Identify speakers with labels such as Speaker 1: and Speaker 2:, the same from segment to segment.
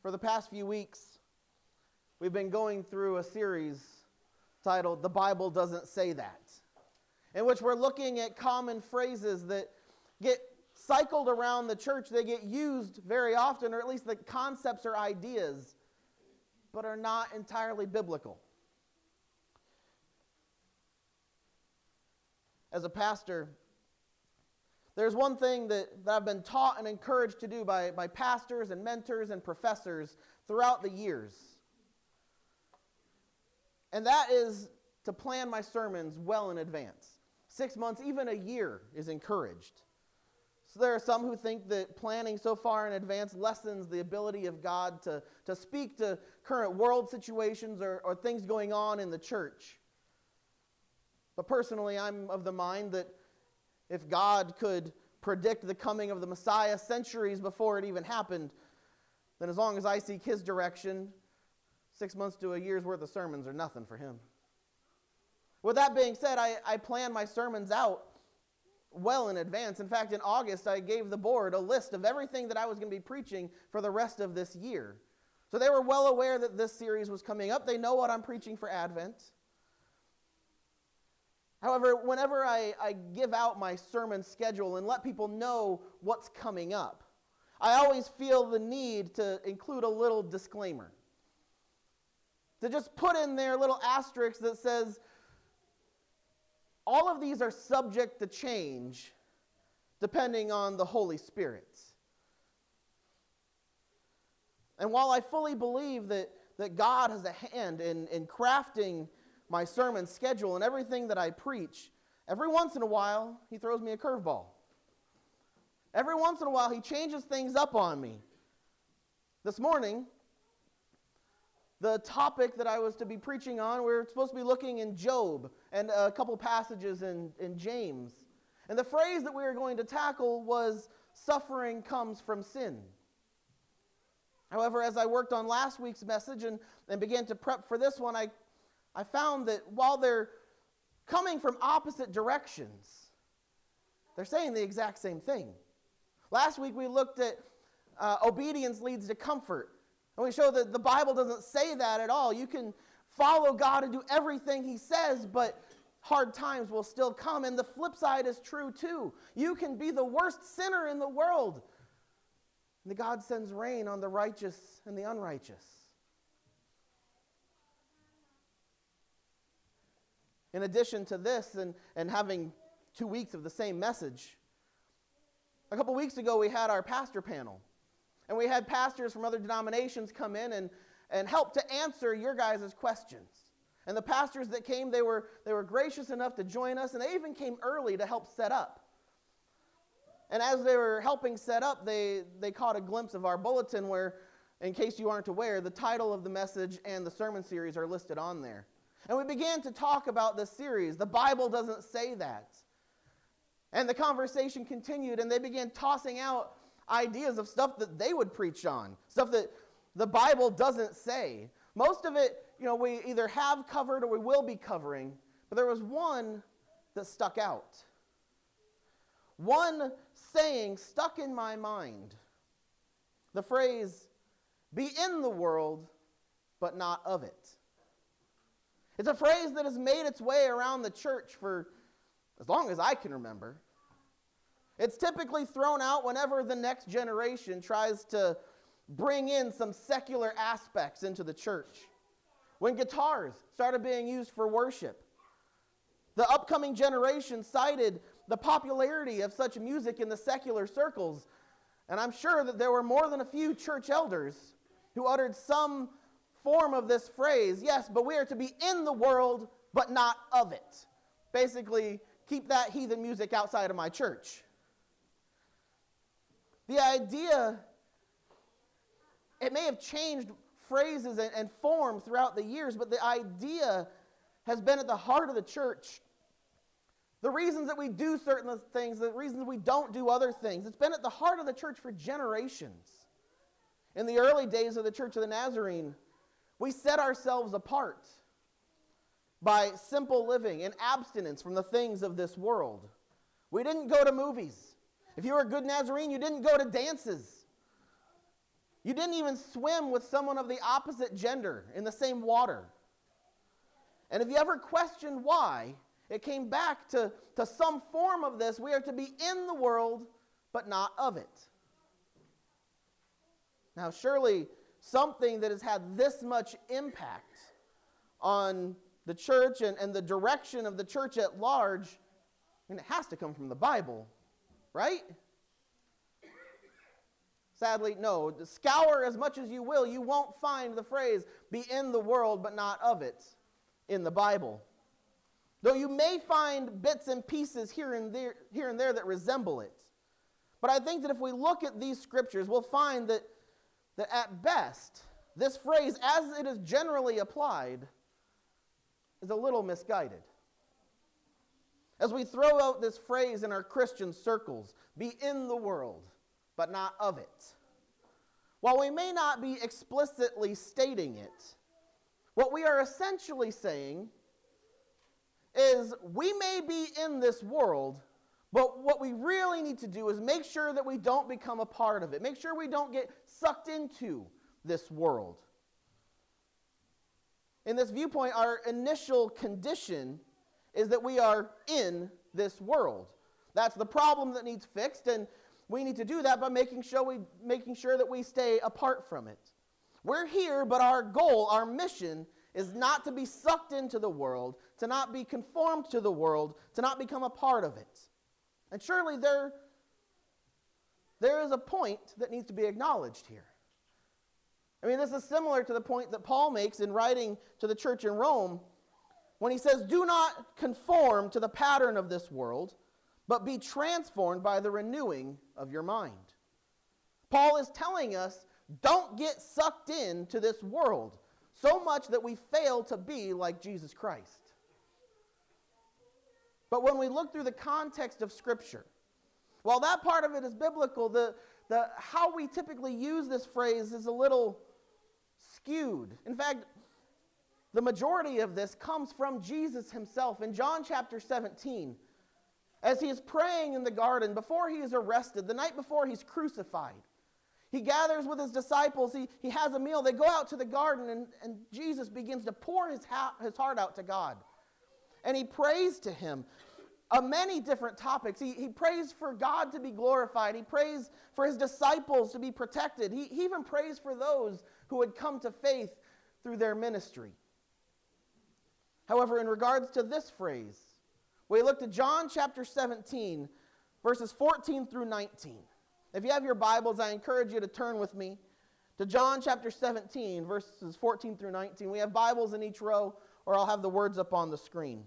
Speaker 1: For the past few weeks, we've been going through a series titled The Bible Doesn't Say That, in which we're looking at common phrases that get cycled around the church. They get used very often, or at least the concepts or ideas, but are not entirely biblical. As a pastor, there's one thing that I've been taught and encouraged to do by pastors and mentors and professors throughout the years. And that is to plan my sermons well in advance. 6 months, even a year, is encouraged. So there are some who think that planning so far in advance lessens the ability of God to speak to current world situations or things going on in the church. But personally, I'm of the mind that if God could predict the coming of the Messiah centuries before it even happened, then as long as I seek His direction, 6 months to a year's worth of sermons are nothing for Him. With that being said, I plan my sermons out well in advance. In fact, in August, I gave the board a list of everything that I was going to be preaching for the rest of this year. So they were well aware that this series was coming up. They know what I'm preaching for Advent. However, whenever I give out my sermon schedule and let people know what's coming up, I always feel the need to include a little disclaimer. To just put in there a little asterisk that says, all of these are subject to change depending on the Holy Spirit. And while I fully believe that God has a hand in crafting my sermon schedule and everything that I preach, every once in a while, He throws me a curveball. Every once in a while, He changes things up on me. This morning, the topic that I was to be preaching on, we were supposed to be looking in Job and a couple passages in James. And the phrase that we were going to tackle was, suffering comes from sin. However, as I worked on last week's message and began to prep for this one, I found that while they're coming from opposite directions, they're saying the exact same thing. Last week we looked at obedience leads to comfort. And we showed that the Bible doesn't say that at all. You can follow God and do everything He says, but hard times will still come. And the flip side is true too. You can be the worst sinner in the world, and God sends rain on the righteous and the unrighteous. In addition to this, and having 2 weeks of the same message, a couple weeks ago we had our pastor panel. And we had pastors from other denominations come in and help to answer your guys' questions. And the pastors that came, they were gracious enough to join us, and they even came early to help set up. And as they were helping set up, they caught a glimpse of our bulletin where, in case you aren't aware, the title of the message and the sermon series are listed on there. And we began to talk about this series. The Bible doesn't say that. And the conversation continued, and they began tossing out ideas of stuff that they would preach on, stuff that the Bible doesn't say. Most of it, we either have covered or we will be covering, but there was one that stuck out. One saying stuck in my mind. The phrase, be in the world, but not of it. It's a phrase that has made its way around the church for as long as I can remember. It's typically thrown out whenever the next generation tries to bring in some secular aspects into the church. When guitars started being used for worship, the upcoming generation cited the popularity of such music in the secular circles, and I'm sure that there were more than a few church elders who uttered some form of this phrase, yes, but we are to be in the world, but not of it. Basically, keep that heathen music outside of my church. The idea, it may have changed phrases and form throughout the years, but the idea has been at the heart of the church. The reasons that we do certain things, the reasons we don't do other things, it's been at the heart of the church for generations. In the early days of the Church of the Nazarene, we set ourselves apart by simple living and abstinence from the things of this world. We didn't go to movies. If you were a good Nazarene, you didn't go to dances. You didn't even swim with someone of the opposite gender in the same water. And if you ever questioned why, it came back to some form of this. We are to be in the world, but not of it. Now, surely something that has had this much impact on the church and the direction of the church at large, it has to come from the Bible, right? Sadly, no. Scour as much as you will, you won't find the phrase, be in the world, but not of it, in the Bible. Though you may find bits and pieces here and there that resemble it. But I think that if we look at these scriptures, we'll find that at best, this phrase, as it is generally applied, is a little misguided. As we throw out this phrase in our Christian circles, be in the world, but not of it. While we may not be explicitly stating it, what we are essentially saying is we may be in this world, but what we really need to do is make sure that we don't become a part of it. Make sure we don't get sucked into this world. In this viewpoint, our initial condition is that we are in this world. That's the problem that needs fixed, and we need to do that by making sure that we stay apart from it. We're here, but our goal, our mission, is not to be sucked into the world, to not be conformed to the world, to not become a part of it. And surely there is a point that needs to be acknowledged here. I mean, this is similar to the point that Paul makes in writing to the church in Rome when he says, do not conform to the pattern of this world, but be transformed by the renewing of your mind. Paul is telling us, don't get sucked into this world so much that we fail to be like Jesus Christ. But when we look through the context of Scripture, while that part of it is biblical, how we typically use this phrase is a little skewed. In fact, the majority of this comes from Jesus himself. In John chapter 17, as he is praying in the garden before he is arrested, the night before he's crucified, he gathers with his disciples, he has a meal, they go out to the garden, and Jesus begins to pour his heart out to God. And he prays to him on many different topics. He prays for God to be glorified. He prays for his disciples to be protected. He even prays for those who had come to faith through their ministry. However, in regards to this phrase, we looked at John chapter 17, verses 14 through 19. If you have your Bibles, I encourage you to turn with me to John chapter 17, verses 14 through 19. We have Bibles in each row, or I'll have the words up on the screen.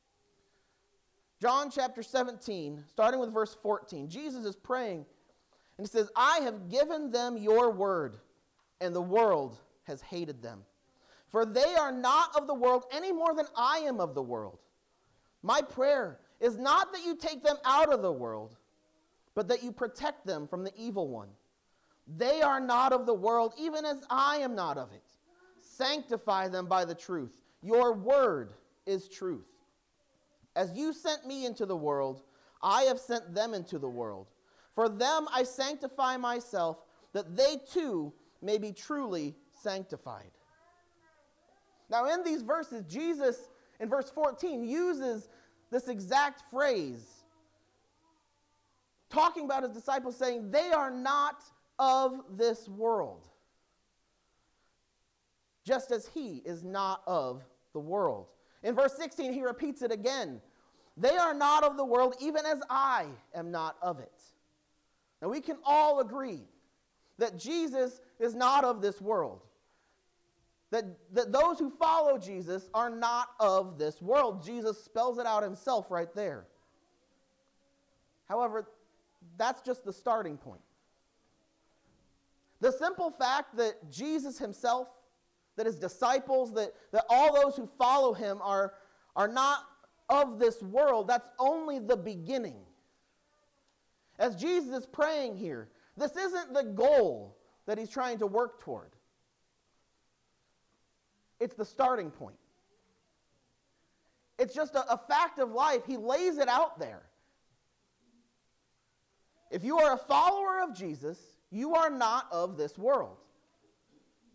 Speaker 1: John chapter 17, starting with verse 14. Jesus is praying, and he says, I have given them your word, and the world has hated them. For they are not of the world any more than I am of the world. My prayer is not that you take them out of the world, but that you protect them from the evil one. They are not of the world, even as I am not of it. Sanctify them by the truth. Your word is truth. As you sent me into the world, I have sent them into the world. For them I sanctify myself, that they too may be truly sanctified. Now in these verses, Jesus, in verse 14, uses this exact phrase, talking about his disciples, saying, they are not of this world, just as he is not of the world. In verse 16, he repeats it again. They are not of the world, even as I am not of it. Now we can all agree that Jesus is not of this world. That those who follow Jesus are not of this world. Jesus spells it out himself right there. However, that's just the starting point. The simple fact that Jesus himself, that his disciples, that all those who follow him are not of this world, that's only the beginning. As Jesus is praying here, this isn't the goal that he's trying to work toward. It's the starting point. It's just a fact of life. He lays it out there. If you are a follower of Jesus, you are not of this world.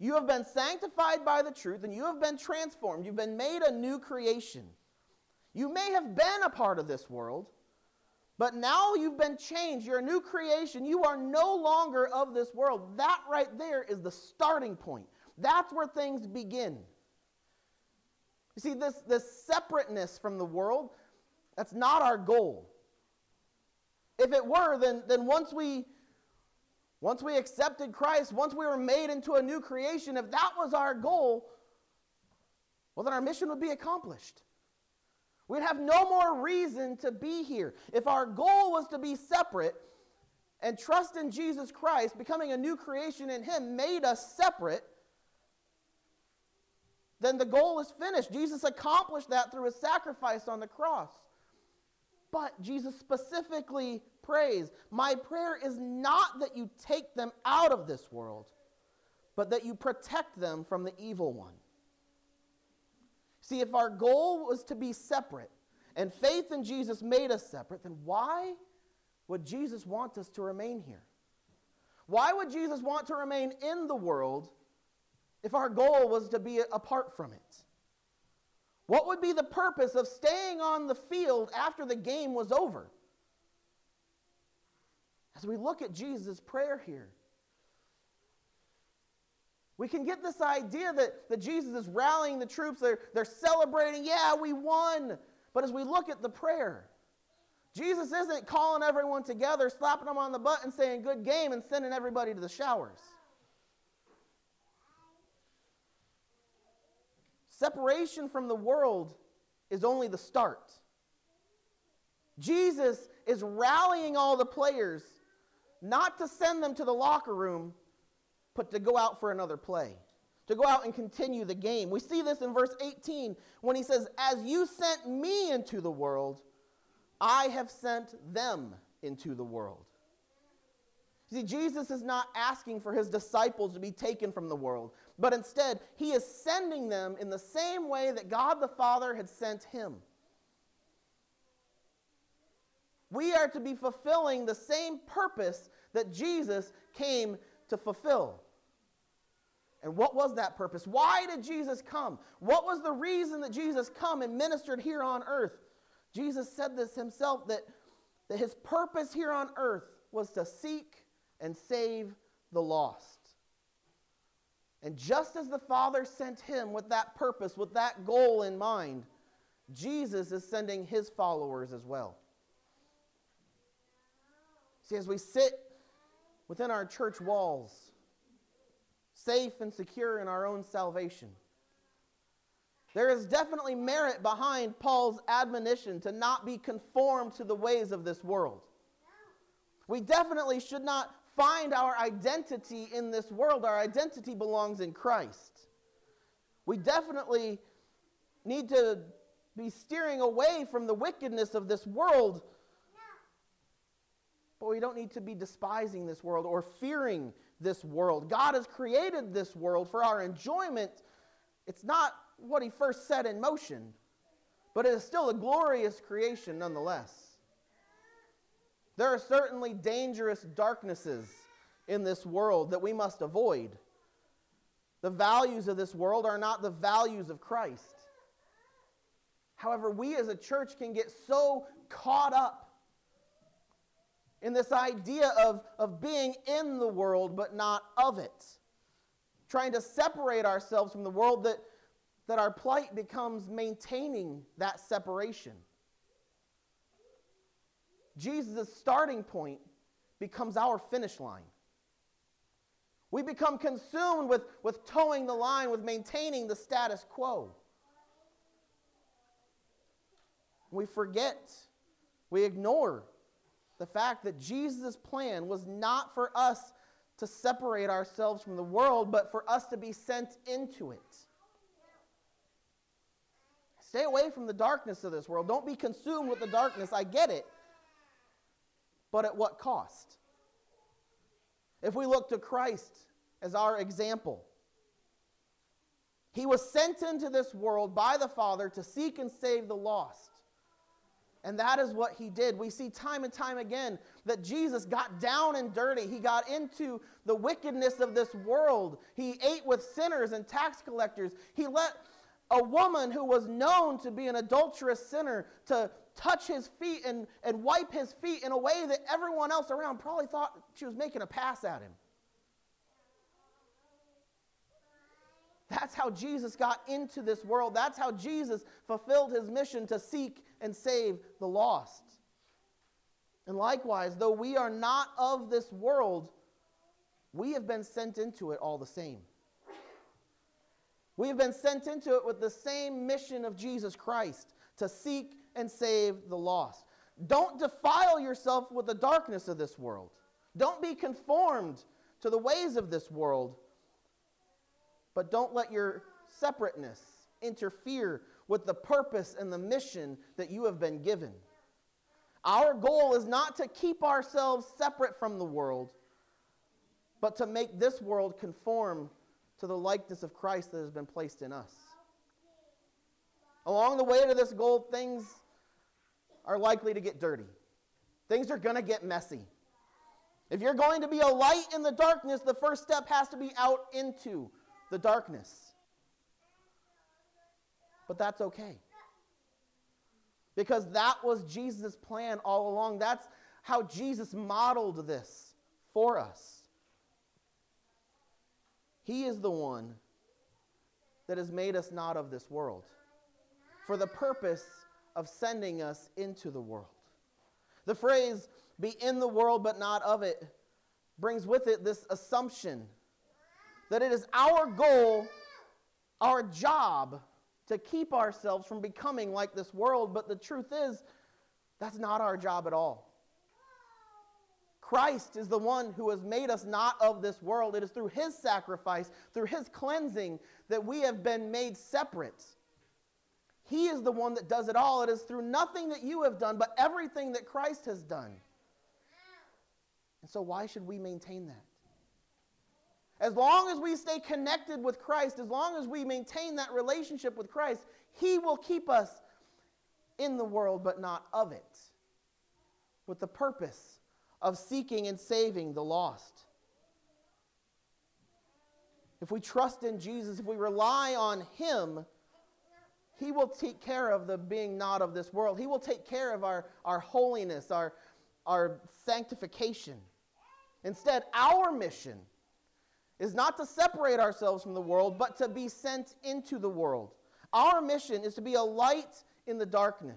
Speaker 1: You have been sanctified by the truth, and you have been transformed. You've been made a new creation. You may have been a part of this world, but now you've been changed. You're a new creation. You are no longer of this world. That right there is the starting point. That's where things begin. You see, this separateness from the world, that's not our goal. If it were, then once we accepted Christ, once we were made into a new creation, if that was our goal, well, then our mission would be accomplished. We'd have no more reason to be here. If our goal was to be separate and trust in Jesus Christ, becoming a new creation in Him made us separate, then the goal is finished. Jesus accomplished that through His sacrifice on the cross. But Jesus specifically prays, my prayer is not that you take them out of this world, but that you protect them from the evil one. See, if our goal was to be separate, and faith in Jesus made us separate, then why would Jesus want us to remain here? Why would Jesus want to remain in the world if our goal was to be apart from it? What would be the purpose of staying on the field after the game was over? As we look at Jesus' prayer here, we can get this idea that Jesus is rallying the troops. They're celebrating, yeah, we won. But as we look at the prayer, Jesus isn't calling everyone together, slapping them on the butt and saying, good game, and sending everybody to the showers. Separation from the world is only the start. Jesus is rallying all the players, not to send them to the locker room, but to go out for another play, to go out and continue the game. We see this in verse 18 when he says, as you sent me into the world, I have sent them into the world. See, Jesus is not asking for his disciples to be taken from the world, but instead, he is sending them in the same way that God the Father had sent him. We are to be fulfilling the same purpose that Jesus came to fulfill. And what was that purpose? Why did Jesus come? What was the reason that Jesus come and ministered here on earth? Jesus said this himself, that his purpose here on earth was to seek and save the lost. And just as the Father sent him with that purpose, with that goal in mind, Jesus is sending his followers as well. See, as we sit within our church walls, safe and secure in our own salvation, there is definitely merit behind Paul's admonition to not be conformed to the ways of this world. We definitely should not find our identity in this world. Our identity belongs in Christ. We definitely need to be steering away from the wickedness of this world. But we don't need to be despising this world or fearing this world. God has created this world for our enjoyment. It's not what he first set in motion, but it is still a glorious creation nonetheless. There are certainly dangerous darknesses in this world that we must avoid. The values of this world are not the values of Christ. However, we as a church can get so caught up in this idea of being in the world but not of it, trying to separate ourselves from the world, that our plight becomes maintaining that separation. Jesus' starting point becomes our finish line. We become consumed with towing the line, with maintaining the status quo. We forget, we ignore the fact that Jesus' plan was not for us to separate ourselves from the world, but for us to be sent into it. Stay away from the darkness of this world. Don't be consumed with the darkness. I get it. But at what cost? If we look to Christ as our example, he was sent into this world by the Father to seek and save the lost. And that is what he did. We see time and time again that Jesus got down and dirty. He got into the wickedness of this world. He ate with sinners and tax collectors. He let a woman who was known to be an adulterous sinner to touch his feet and wipe his feet in a way that everyone else around probably thought she was making a pass at him. That's how Jesus got into this world. That's how Jesus fulfilled his mission to seek and save the lost. And likewise, though we are not of this world, we have been sent into it all the same. We have been sent into it with the same mission of Jesus Christ, to seek and save the lost. Don't defile yourself with the darkness of this world. Don't be conformed to the ways of this world. But don't let your separateness interfere with the purpose and the mission that you have been given. Our goal is not to keep ourselves separate from the world, but to make this world conform to the likeness of Christ that has been placed in us. Along the way to this goal, things are likely to get dirty. Things are going to get messy. If you're going to be a light in the darkness, the first step has to be out into the darkness. But that's okay. Because that was Jesus' plan all along. That's how Jesus modeled this for us. He is the one that has made us not of this world, for the purpose of sending us into the world. The phrase, be in the world but not of it, brings with it this assumption that it is our goal, our job, to keep ourselves from becoming like this world. But the truth is, that's not our job at all. Christ is the one who has made us not of this world. It is through his sacrifice, through his cleansing, that we have been made separate. He is the one that does it all. It is through nothing that you have done, but everything that Christ has done. And so why should we maintain that? As long as we stay connected with Christ, as long as we maintain that relationship with Christ, he will keep us in the world but not of it, with the purpose of seeking and saving the lost. If we trust in Jesus, if we rely on him, he will take care of the being not of this world. He will take care of our holiness, our sanctification. Instead, our mission is not to separate ourselves from the world, but to be sent into the world. Our mission is to be a light in the darkness.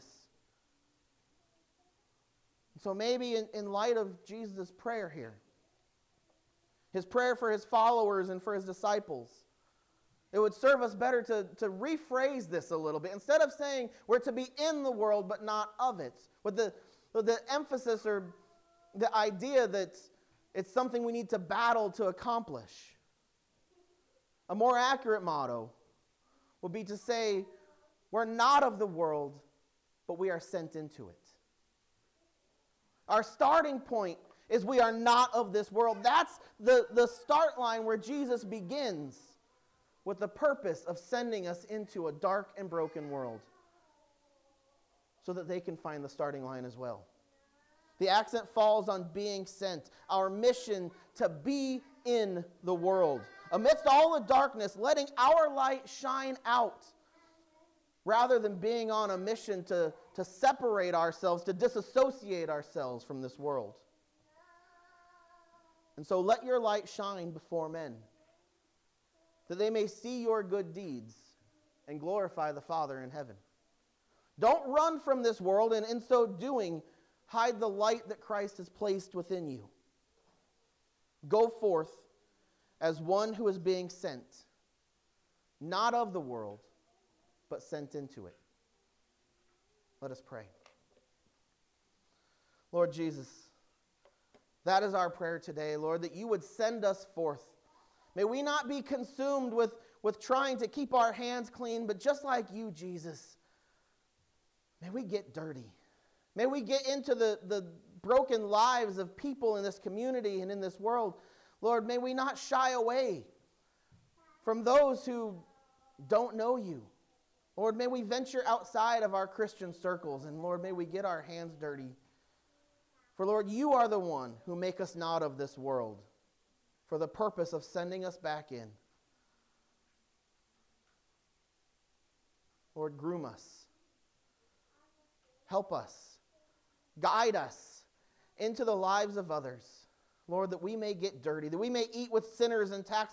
Speaker 1: So maybe in light of Jesus' prayer here, his prayer for his followers and for his disciples, it would serve us better to rephrase this a little bit. Instead of saying we're to be in the world but not of it, with the emphasis or the idea that it's something we need to battle to accomplish. A more accurate motto would be to say, we're not of the world, but we are sent into it. Our starting point is we are not of this world. That's the start line where Jesus begins with the purpose of sending us into a dark and broken world so that they can find the starting line as well. The accent falls on being sent, our mission to be in the world. Amidst all the darkness, letting our light shine out rather than being on a mission to separate ourselves, to disassociate ourselves from this world. And so let your light shine before men, that they may see your good deeds and glorify the Father in heaven. Don't run from this world, and in so doing, hide the light that Christ has placed within you. Go forth as one who is being sent, not of the world, but sent into it. Let us pray. Lord Jesus, that is our prayer today, Lord, that you would send us forth. May we not be consumed with trying to keep our hands clean, but just like you, Jesus, may we get dirty. May we get into the broken lives of people in this community and in this world. Lord, may we not shy away from those who don't know you. Lord, may we venture outside of our Christian circles, and Lord, may we get our hands dirty. For Lord, you are the one who make us not of this world for the purpose of sending us back in. Lord, groom us. Help us. Guide us into the lives of others. Lord, that we may get dirty, that we may eat with sinners and tax